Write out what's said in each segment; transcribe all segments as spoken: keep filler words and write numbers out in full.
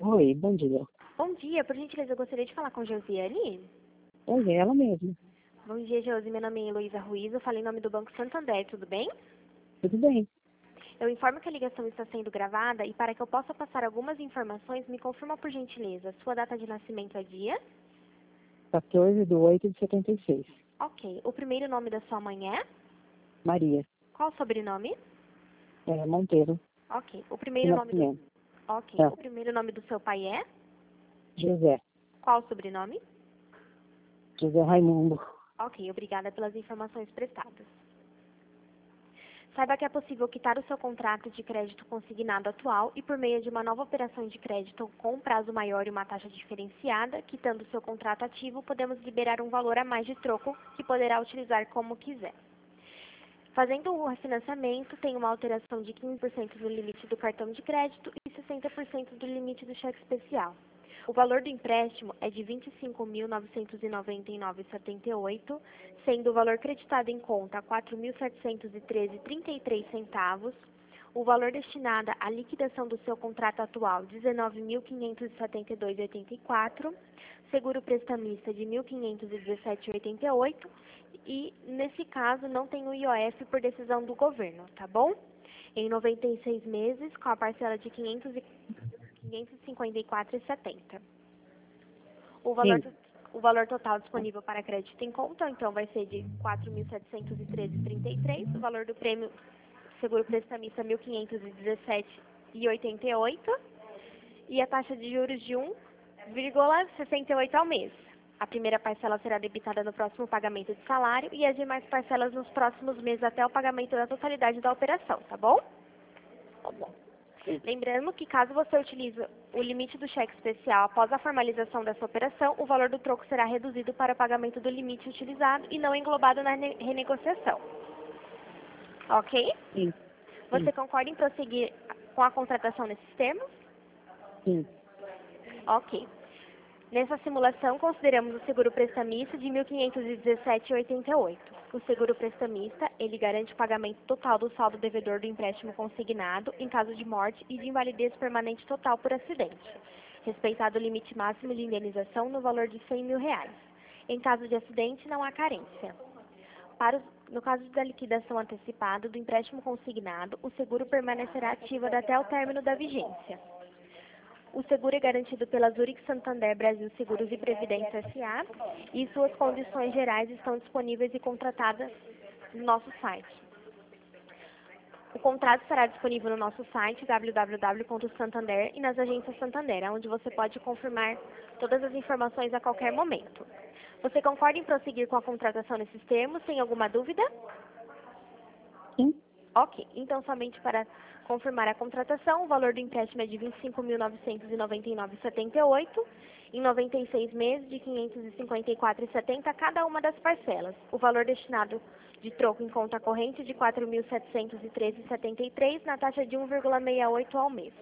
Oi, bom dia. Bom dia, por gentileza, eu gostaria de falar com Josiane. É ela mesma. Bom dia, Josi. Meu nome é Heloísa Ruiz, eu falo em nome do Banco Santander, tudo bem? Tudo bem? Eu informo que a ligação está sendo gravada e para que eu possa passar algumas informações, me confirma por gentileza, sua data de nascimento é dia? quatorze de oito de setenta e seis. Ok. O primeiro nome da sua mãe é? Maria. Qual o sobrenome? É, Monteiro. Ok. O De primeiro nome do... nascimento. Ok. É, O primeiro nome do seu pai é? José. Qual o sobrenome? José Raimundo. Ok. Obrigada pelas informações prestadas. Saiba que é possível quitar o seu contrato de crédito consignado atual e por meio de uma nova operação de crédito com um prazo maior e uma taxa diferenciada, quitando o seu contrato ativo, podemos liberar um valor a mais de troco que poderá utilizar como quiser. Fazendo o refinanciamento, tem uma alteração de quinze por cento no limite do cartão de crédito e sessenta por cento do limite do cheque especial. O valor do empréstimo é de vinte e cinco mil novecentos e noventa e nove vírgula setenta e oito, sendo o valor creditado em conta quatro mil setecentos e treze vírgula trinta e três centavos, o valor destinado à liquidação do seu contrato atual dezenove mil quinhentos e setenta e dois vírgula oitenta e quatro, seguro prestamista de mil quinhentos e dezessete vírgula oitenta e oito e, nesse caso, não tem o I O F por decisão do governo, tá bom? Em noventa e seis meses, com a parcela de quinhentos e cinquenta e quatro vírgula setenta. O valor, Sim. o valor total disponível para crédito em conta, então, vai ser de quatro mil setecentos e treze vírgula trinta e três. O valor do prêmio seguro prestamista mil quinhentos e dezessete vírgula oitenta e oito. E a taxa de juros de um vírgula sessenta e oito ao mês. A primeira parcela será debitada no próximo pagamento de salário e as demais parcelas nos próximos meses até o pagamento da totalidade da operação, tá bom? Tá bom. Sim. Lembrando que caso você utilize o limite do cheque especial após a formalização dessa operação, o valor do troco será reduzido para o pagamento do limite utilizado e não englobado na ne- renegociação. Ok? Sim. Você Sim. concorda em prosseguir com a contratação nesses termos? Sim. Ok. Nessa simulação, consideramos o seguro prestamista de mil quinhentos e dezessete vírgula oitenta e oito. O seguro prestamista, ele garante o pagamento total do saldo devedor do empréstimo consignado em caso de morte e de invalidez permanente total por acidente, respeitado o limite máximo de indenização no valor de cem mil reais. Em caso de acidente, não há carência. Para os, no caso da liquidação antecipada do empréstimo consignado, o seguro permanecerá ativo até o término da vigência. O seguro é garantido pela Zurich Santander Brasil Seguros e Previdência S A e suas condições gerais estão disponíveis e contratadas no nosso site. O contrato estará disponível no nosso site w w w ponto santander e nas agências Santander, onde você pode confirmar todas as informações a qualquer momento. Você concorda em prosseguir com a contratação nesses termos? Tem alguma dúvida? Sim. Ok, então somente para confirmar a contratação, o valor do empréstimo é de vinte e cinco mil novecentos e noventa e nove vírgula setenta e oito, em noventa e seis meses de quinhentos e cinquenta e quatro vírgula setenta cada uma das parcelas. O valor destinado de troco em conta corrente de quatro mil setecentos e treze vírgula setenta e três na taxa de um vírgula sessenta e oito ao mês.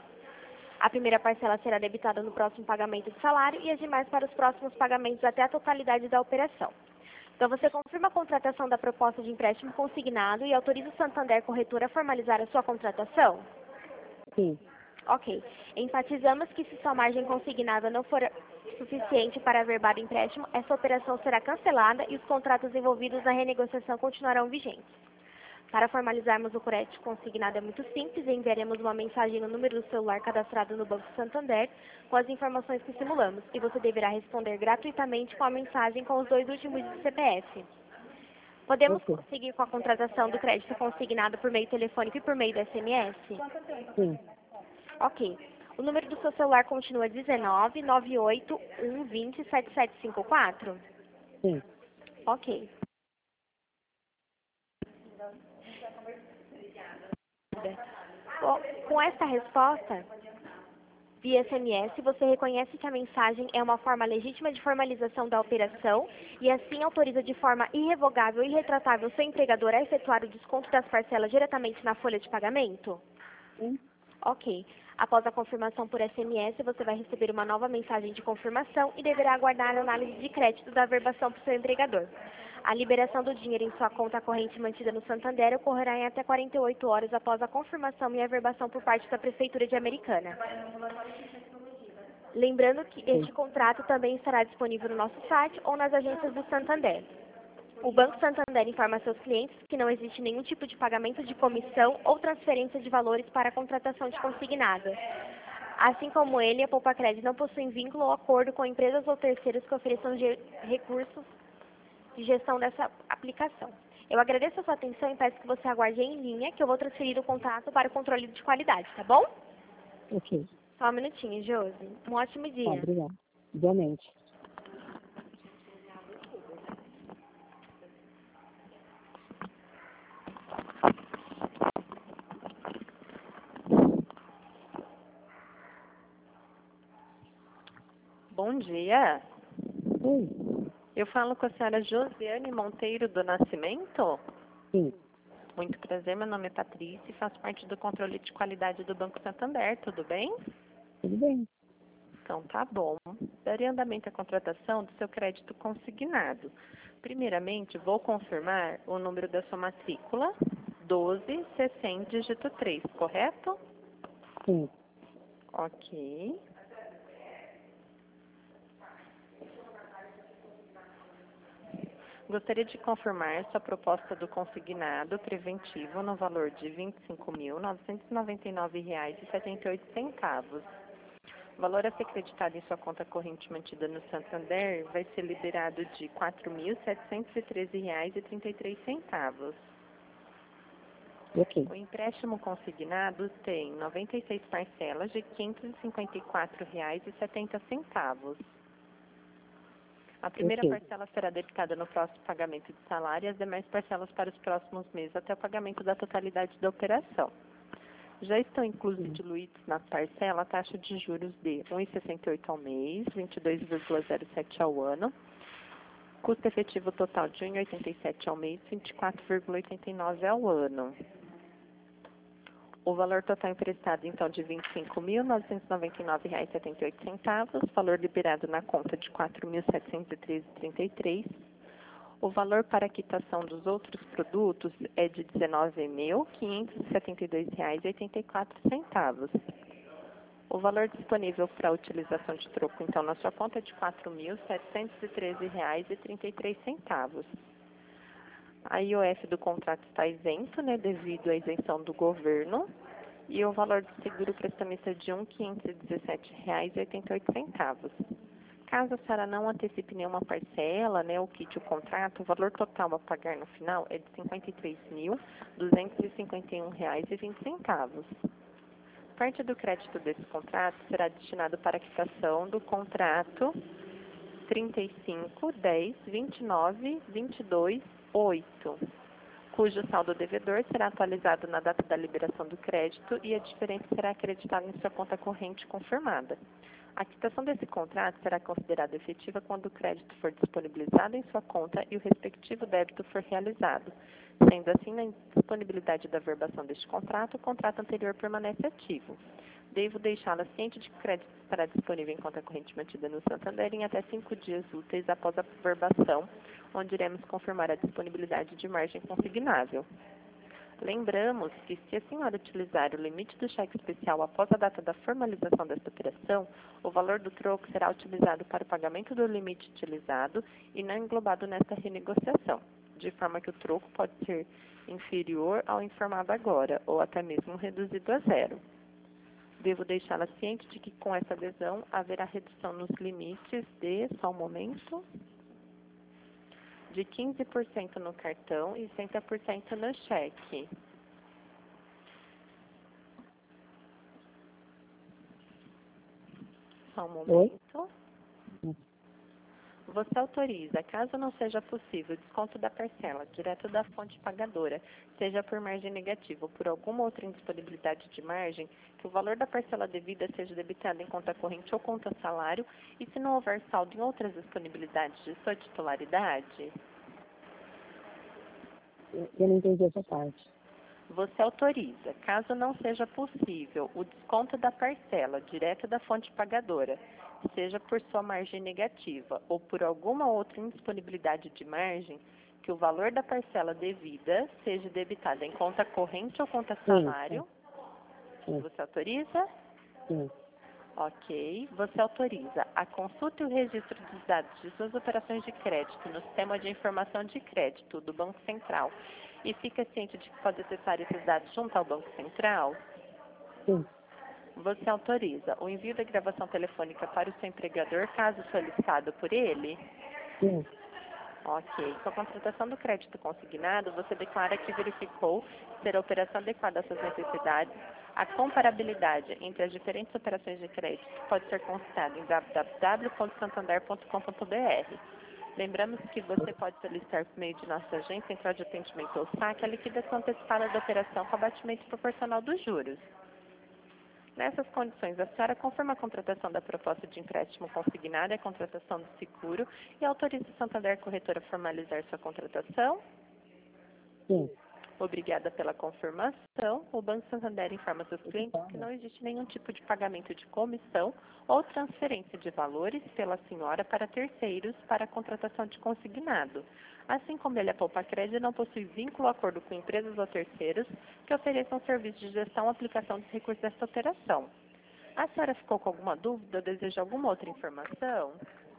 A primeira parcela será debitada no próximo pagamento de salário e as demais para os próximos pagamentos até a totalidade da operação. Então, você confirma a contratação da proposta de empréstimo consignado e autoriza o Santander Corretora a formalizar a sua contratação? Sim. Ok. Enfatizamos que se sua margem consignada não for suficiente para averbar o empréstimo, essa operação será cancelada e os contratos envolvidos na renegociação continuarão vigentes. Para formalizarmos o crédito consignado é muito simples, enviaremos uma mensagem no número do celular cadastrado no Banco Santander com as informações que simulamos e você deverá responder gratuitamente com a mensagem com os dois últimos do C P F. Podemos Ok. seguir com a contratação do crédito consignado por meio telefônico e por meio do S M S? Sim. Ok. O número do seu celular continua dezenove, noventa e oito, cento e vinte, setenta e sete cinquenta e quatro? Sim. Ok. Bom, com esta resposta, via S M S, você reconhece que a mensagem é uma forma legítima de formalização da operação e assim autoriza de forma irrevogável e retratável seu empregador a efetuar o desconto das parcelas diretamente na folha de pagamento? Sim. Ok. Após a confirmação por S M S, você vai receber uma nova mensagem de confirmação e deverá aguardar a análise de crédito da averbação para o seu empregador. A liberação do dinheiro em sua conta corrente mantida no Santander ocorrerá em até quarenta e oito horas após a confirmação e averbação por parte da Prefeitura de Americana. Lembrando que este contrato também estará disponível no nosso site ou nas agências do Santander. O Banco Santander informa a seus clientes que não existe nenhum tipo de pagamento de comissão ou transferência de valores para a contratação de consignado. Assim como ele, a Poupa Crédito não possui vínculo ou acordo com empresas ou terceiros que ofereçam ge- recursos de gestão dessa aplicação. Eu agradeço a sua atenção e peço que você aguarde em linha, que eu vou transferir o contato para o controle de qualidade, tá bom? Ok. Só um minutinho, Josi. Um ótimo Tá, dia. obrigada. Igualmente. Bom dia. Oi. Eu falo com a senhora Josiane Monteiro do Nascimento. Sim. Muito prazer, meu nome é Patrícia e faço parte do controle de qualidade do Banco Santander, tudo bem? Tudo bem. Então tá bom. Daria andamento à contratação do seu crédito consignado. Primeiramente, vou confirmar o número da sua matrícula, doze C cem, dígito três, correto? Sim. Ok. Gostaria de confirmar sua proposta do consignado preventivo no valor de vinte e cinco mil, novecentos e noventa e nove reais e setenta e oito centavos. O valor a ser creditado em sua conta corrente mantida no Santander vai ser liberado de quatro mil setecentos e treze reais e trinta e três centavos. Ok. O empréstimo consignado tem noventa e seis parcelas de quinhentos e cinquenta e quatro reais e setenta centavos. A primeira Ok. parcela será debitada no próximo pagamento de salário e as demais parcelas para os próximos meses até o pagamento da totalidade da operação. Já estão inclusos e diluídos na parcela a taxa de juros de um vírgula sessenta e oito ao mês, vinte e dois vírgula zero sete ao ano, custo efetivo total de um vírgula oitenta e sete ao mês, vinte e quatro vírgula oitenta e nove ao ano. O valor total emprestado, então, de vinte e cinco mil, novecentos e noventa e nove reais e setenta e oito centavos, valor liberado na conta de quatro mil setecentos e treze reais e trinta e três centavos. O valor para a quitação dos outros produtos é de dezenove mil, quinhentos e setenta e dois reais e oitenta e quatro centavos. O valor disponível para utilização de troco, então, na sua conta é de quatro mil setecentos e treze reais e trinta e três centavos. A I O F do contrato está isento, né, devido à isenção do governo, e o valor do seguro prestamista é de um mil quinhentos e dezessete reais e oitenta e oito centavos. Caso a senhora não antecipe nenhuma parcela, né, ou quite o contrato, o valor total a pagar no final é de cinquenta e três mil, duzentos e cinquenta e um reais e vinte centavos. Parte do crédito desse contrato será destinado para a quitação do contrato trinta e cinco, dez, vinte e nove, vinte e dois, oito, cujo saldo devedor será atualizado na data da liberação do crédito e a diferença será acreditada em sua conta corrente confirmada. A quitação desse contrato será considerada efetiva quando o crédito for disponibilizado em sua conta e o respectivo débito for realizado. Sendo assim, na disponibilidade da verbação deste contrato, o contrato anterior permanece ativo. Devo deixá-la ciente de que o crédito estará disponível em conta corrente mantida no Santander em até cinco dias úteis após a verbação, onde iremos confirmar a disponibilidade de margem consignável. Lembramos que, se a senhora utilizar o limite do cheque especial após a data da formalização desta operação, o valor do troco será utilizado para o pagamento do limite utilizado e não englobado nesta renegociação, de forma que o troco pode ser inferior ao informado agora, ou até mesmo reduzido a zero. Devo deixá-la ciente de que, com essa adesão, haverá redução nos limites de, só um momento, de quinze por cento no cartão e sessenta por cento no cheque. Só um momento. Oi? Você autoriza, caso não seja possível, o desconto da parcela direto da fonte pagadora, seja por margem negativa ou por alguma outra indisponibilidade de margem, que o valor da parcela devida seja debitado em conta corrente ou conta salário, e se não houver saldo em outras disponibilidades de sua titularidade? Eu eu não entendi essa parte. Você autoriza, caso não seja possível, o desconto da parcela direto da fonte pagadora, seja por sua margem negativa ou por alguma outra indisponibilidade de margem, que o valor da parcela devida seja debitado em conta corrente ou conta Sim, salário. sim, Você autoriza? sim. Ok. Você autoriza a consulta e o registro dos dados de suas operações de crédito no sistema de informação de crédito do Banco Central e fica ciente de que pode acessar esses dados junto ao Banco Central? Sim. Você autoriza o envio da gravação telefônica para o seu empregador, caso solicitado por ele? Sim. Ok. Com a contratação do crédito consignado, você declara que verificou ser a operação adequada às suas necessidades. A comparabilidade entre as diferentes operações de crédito pode ser consultada em w w w ponto santander ponto com ponto b r. Lembramos que você pode solicitar por meio de nossa agência, central de atendimento ou saque, a liquidação antecipada da operação com abatimento proporcional dos juros. Nessas condições, a senhora confirma a contratação da proposta de empréstimo consignado e a contratação do seguro e autoriza o Santander Corretora a formalizar sua contratação? Sim. Obrigada pela confirmação. O Banco Santander informa seus clientes que não existe nenhum tipo de pagamento de comissão ou transferência de valores pela senhora para terceiros para a contratação de consignado. Assim como ele, a Poupa Crédito, não possui vínculo ou acordo com empresas ou terceiros que ofereçam serviços de gestão ou aplicação dos recursos desta operação. A senhora ficou com alguma dúvida ou deseja alguma outra informação?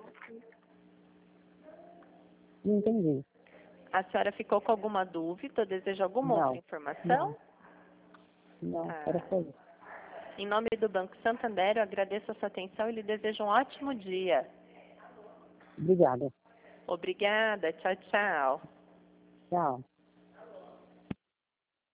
Não entendi. A senhora ficou com alguma dúvida ou deseja alguma Não. outra informação? Não. Não, Tá. era só isso. Em nome do Banco Santander, eu agradeço a sua atenção e lhe desejo um ótimo dia. Obrigada. Obrigada. Tchau, tchau. Tchau.